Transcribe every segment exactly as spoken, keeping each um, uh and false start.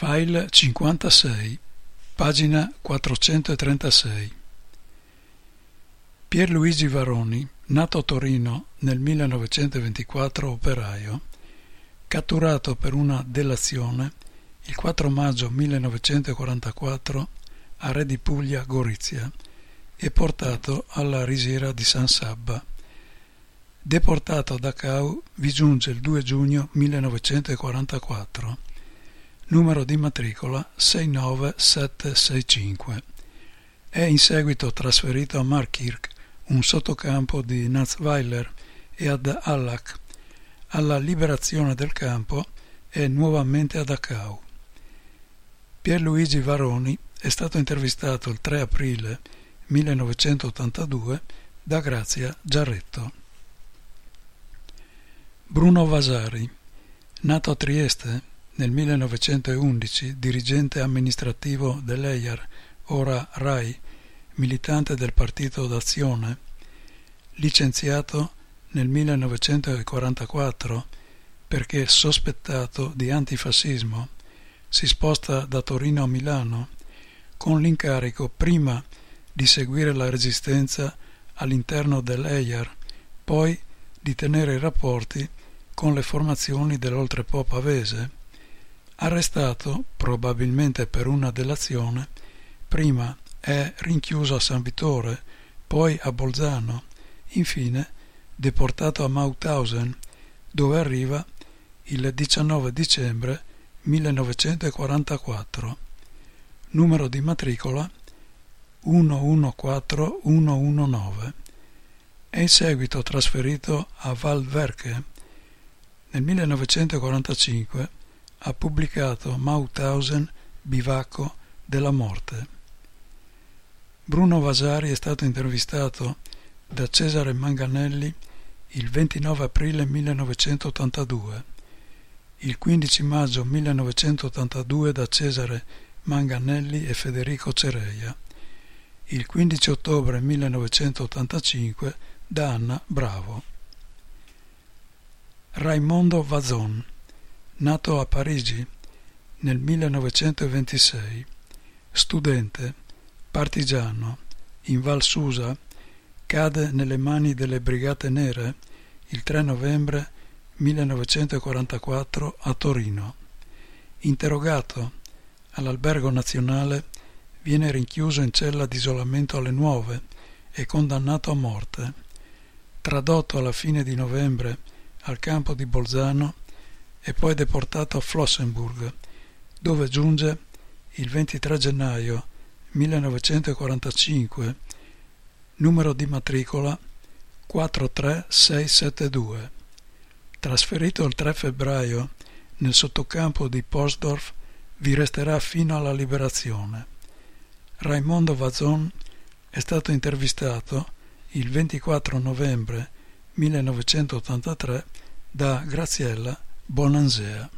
File cinquantasei, pagina quattrocentotrentasei. Pierluigi Varoni, nato a Torino nel millenovecentoventiquattro, operaio, catturato per una delazione il quattro maggio millenovecentoquarantaquattro a Re di Puglia, Gorizia, e portato alla risiera di San Sabba. Deportato a Dachau, vi giunge il due giugno millenovecentoquarantaquattro. Numero di matricola sei nove sette sei cinque. È in seguito trasferito a Markirk, un sottocampo di Natzweiler, e ad Allach. Alla liberazione del campo è nuovamente a Dachau. Pierluigi Varoni è stato intervistato il tre aprile millenovecentottantadue da Grazia Giarretto. Bruno Vasari, nato a Trieste nel millenovecentoundici, dirigente amministrativo dell'E I A R, ora RAI, militante del Partito d'Azione, licenziato nel millenovecentoquarantaquattro perché sospettato di antifascismo, si sposta da Torino a Milano con l'incarico prima di seguire la resistenza all'interno dell'E I A R, poi di tenere i rapporti con le formazioni dell'Oltrepò pavese. Arrestato, probabilmente per una delazione, prima è rinchiuso a San Vittore, poi a Bolzano, infine deportato a Mauthausen, dove arriva il diciannove dicembre millenovecentoquarantaquattro. Numero di matricola uno uno quattro uno uno nove. È in seguito trasferito a Waldwerke. Nel millenovecentoquarantacinque ha pubblicato Mauthausen, bivacco della morte. Bruno Vasari è stato intervistato da Cesare Manganelli il ventinove aprile millenovecentottantadue, il quindici maggio millenovecentottantadue da Cesare Manganelli e Federico Cereia, il quindici ottobre millenovecentottantacinque da Anna Bravo. Raimondo Vazon, nato a Parigi nel millenovecentoventisei, studente, partigiano, in Val Susa, cade nelle mani delle Brigate Nere il tre novembre millenovecentoquarantaquattro a Torino. Interrogato all'Albergo Nazionale, viene rinchiuso in cella di isolamento alle Nuove e condannato a morte. Tradotto alla fine di novembre al campo di Bolzano e poi deportato a Flossenburg, dove giunge il ventitré gennaio millenovecentoquarantacinque, numero di matricola quattro tre sei sette due. Trasferito il tre febbraio nel sottocampo di Postdorf, vi resterà fino alla liberazione. Raimondo Vazon è stato intervistato il ventiquattro novembre millenovecentottantatré da Graziella Bonansea.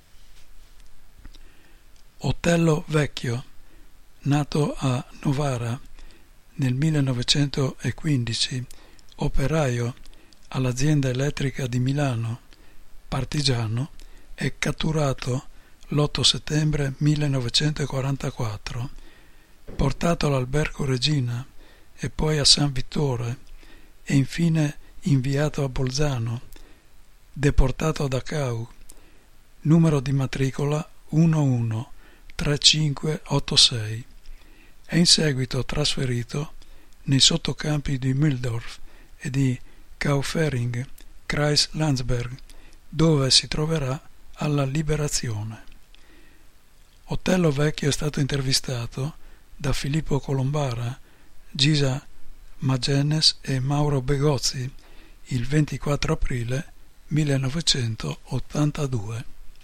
Otello Vecchio, nato a Novara nel millenovecentoquindici, operaio all'azienda elettrica di Milano, partigiano, è catturato l'otto settembre millenovecentoquarantaquattro, portato all'Albergo Regina e poi a San Vittore e infine inviato a Bolzano, deportato a Dachau, numero di matricola uno uno tre cinque otto sei. È in seguito trasferito nei sottocampi di Mühldorf e di Kaufering, Kreis Landsberg, dove si troverà alla liberazione. Otello Vecchio è stato intervistato da Filippo Colombara, Gisa Magenes e Mauro Begozzi il ventiquattro aprile millenovecentottantadue.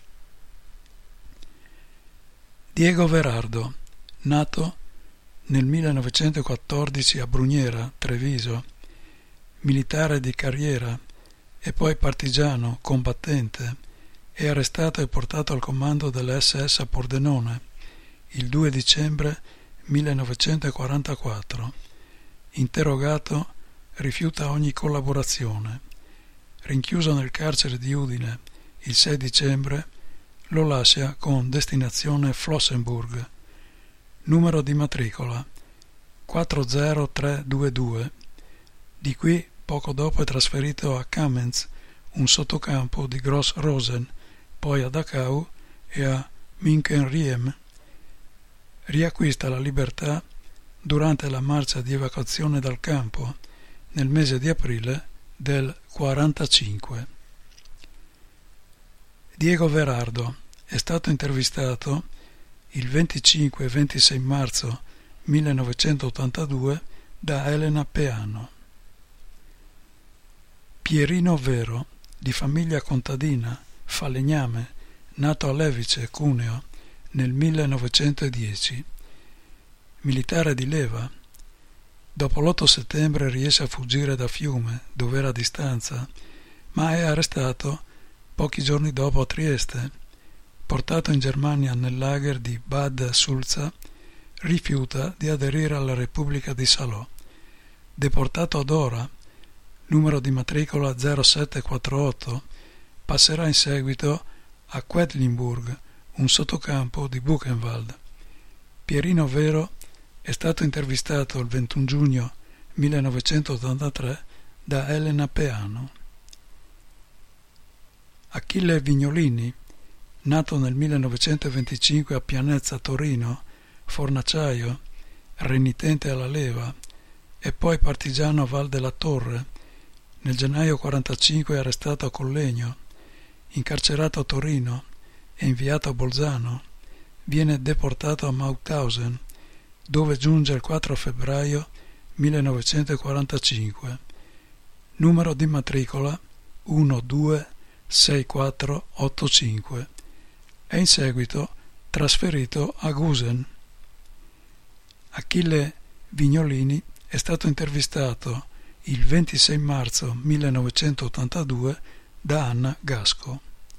Diego Verardo, nato nel millenovecentoquattordici a Brugnera, Treviso, militare di carriera e poi partigiano, combattente, è arrestato e portato al comando dell'esse esse a Pordenone il due dicembre millenovecentoquarantaquattro. Interrogato, rifiuta ogni collaborazione. Rinchiuso nel carcere di Udine il sei dicembre, lo lascia con destinazione Flossenburg, numero di matricola quattro zero tre due due. Di qui poco dopo è trasferito a Kamenz, un sottocampo di Gross Rosen, poi a Dachau e a Minkenriem. Riacquista la libertà durante la marcia di evacuazione dal campo nel mese di aprile del quarantacinque. Diego Verardo è stato intervistato il venticinque e ventisei marzo millenovecentottantadue da Elena Peano. Pierino Vero, di famiglia contadina, falegname, nato a Levice, Cuneo, nel millenovecentodieci. Militare di leva, dopo l'otto settembre riesce a fuggire da Fiume, dove era a distanza, ma è arrestato pochi giorni dopo a Trieste. Portato in Germania nel lager di Bad Sulza, rifiuta di aderire alla Repubblica di Salò. Deportato ad Ora, numero di matricola zero sette quattro otto, passerà in seguito a Quedlinburg, un sottocampo di Buchenwald. Pierino Vero è stato intervistato il ventuno giugno millenovecentottantatré da Elena Peano. Achille Vignolini, nato nel millenovecentoventicinque a Pianezza, Torino, fornaciaio, renitente alla leva e poi partigiano a Val della Torre. Nel gennaio quarantacinque è arrestato a Collegno, incarcerato a Torino e inviato a Bolzano. Viene deportato a Mauthausen, dove giunge il quattro febbraio millenovecentoquarantacinque. Numero di matricola uno due sei quattro otto cinque. È in seguito trasferito a Gusen. Achille Vignolini è stato intervistato il ventisei marzo millenovecentottantadue da Anna Gasco.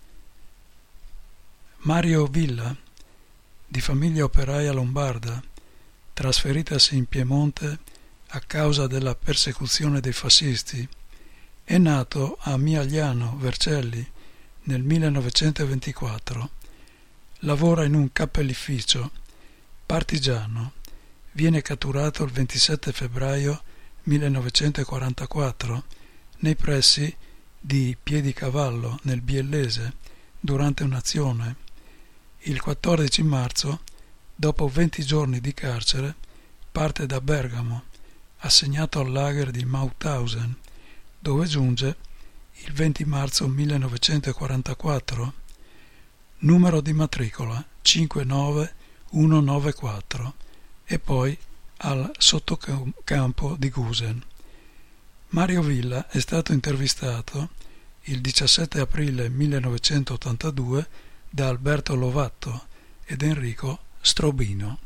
Mario Villa, di famiglia operaia lombarda, trasferitasi in Piemonte a causa della persecuzione dei fascisti, è nato a Miagliano Vercelli nel millenovecentoventiquattro. Lavora in un cappellificio, partigiano. Viene catturato il ventisette febbraio millenovecentoquarantaquattro nei pressi di Piedicavallo, nel Biellese, durante un'azione. Il quattordici marzo, dopo venti giorni di carcere, parte da Bergamo, assegnato al lager di Mauthausen, dove giunge il venti marzo millenovecentoquarantaquattro, numero di matricola cinque nove uno nove quattro, e poi al sottocampo di Gusen. Mario Villa è stato intervistato il diciassette aprile millenovecentottantadue da Alberto Lovatto ed Enrico Strobino.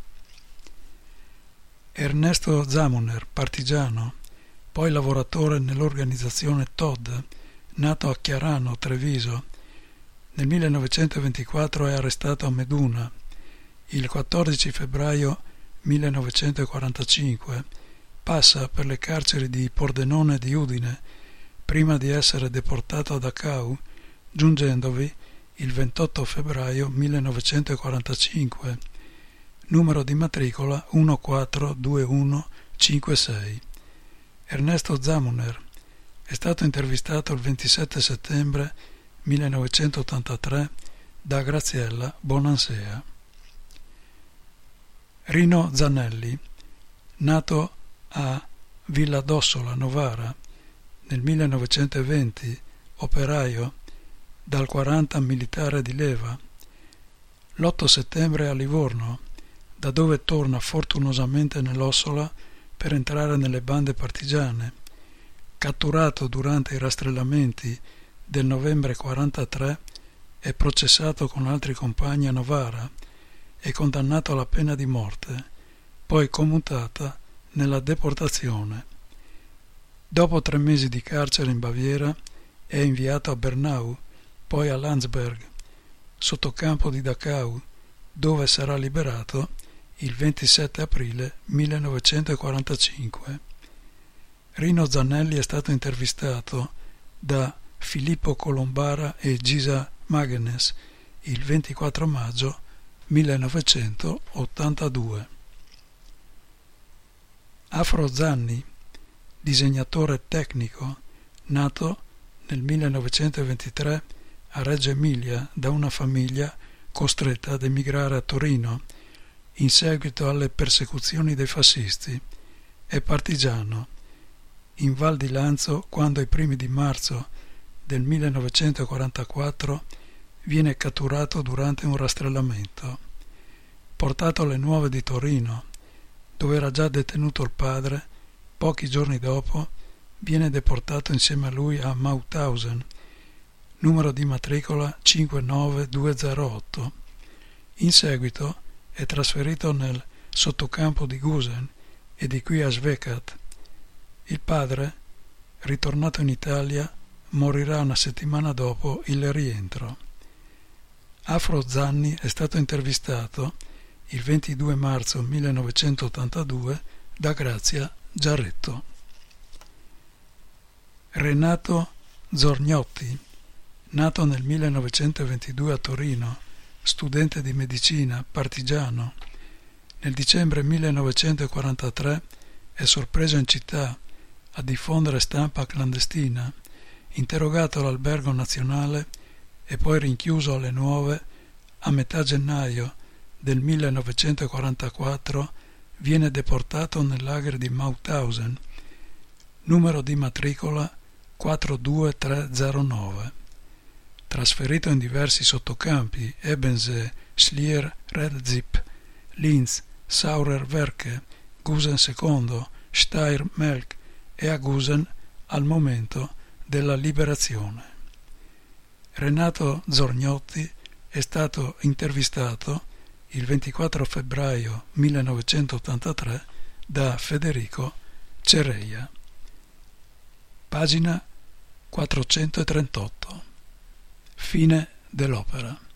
Ernesto Zamuner, partigiano, poi lavoratore nell'organizzazione T O D, nato a Chiarano, Treviso. Nel millenovecentoventiquattro è arrestato a Meduna. Il quattordici febbraio millenovecentoquarantacinque passa per le carceri di Pordenone e di Udine prima di essere deportato a Dachau, giungendovi il ventotto febbraio millenovecentoquarantacinque, numero di matricola uno quattro due uno cinque sei. Ernesto Zamuner è stato intervistato il ventisette settembre millenovecentottantatré da Graziella Bonansea. Rino Zanelli, nato a Villa d'Ossola, Novara, nel millenovecentoventi, operaio, dal quaranta militare di leva. L'otto settembre a Livorno, da dove torna fortunosamente nell'Ossola per entrare nelle bande partigiane. Catturato durante i rastrellamenti del novembre quarantatré, è processato con altri compagni a Novara e condannato alla pena di morte, poi commutata nella deportazione. Dopo tre mesi di carcere in Baviera è inviato a Bernau, poi a Landsberg, sottocampo di Dachau, dove sarà liberato il ventisette aprile millenovecentoquarantacinque. Rino Zanelli è stato intervistato da Filippo Colombara e Gisa Magenes il ventiquattro maggio millenovecentottantadue. Afro Zanni, disegnatore tecnico, nato nel millenovecentoventitré a Reggio Emilia da una famiglia costretta ad emigrare a Torino in seguito alle persecuzioni dei fascisti, è partigiano. In Val di Lanzo, quando ai primi di marzo del millenovecentoquarantaquattro viene catturato durante un rastrellamento. Portato alle Nuove di Torino, dove era già detenuto il padre, pochi giorni dopo viene deportato insieme a lui a Mauthausen, numero di matricola cinque nove due zero otto. In seguito è trasferito nel sottocampo di Gusen e di qui a Svecat. Il padre, ritornato in Italia, morirà una settimana dopo il rientro. Afro Zanni è stato intervistato il ventidue marzo millenovecentottantadue da Grazia Giarretto. Renato Zorgnotti, nato nel millenovecentoventidue a Torino, studente di medicina, partigiano. Nel dicembre millenovecentoquarantatré è sorpreso in città a diffondere stampa clandestina, interrogato all'Albergo Nazionale e poi rinchiuso alle Nuove. A metà gennaio del millenovecentoquarantaquattro viene deportato nel lager di Mauthausen, numero di matricola quattro due tre zero nove. Trasferito in diversi sottocampi, Ebensee, Schlier, Redzip, Linz, Saurer-Werke, Gusen secondo, Steyr-Melk e a Gusen al momento della liberazione. Renato Zorgnotti è stato intervistato il ventiquattro febbraio millenovecentottantatré da Federico Cereia. Pagina quattrocentotrentotto. Fine dell'opera.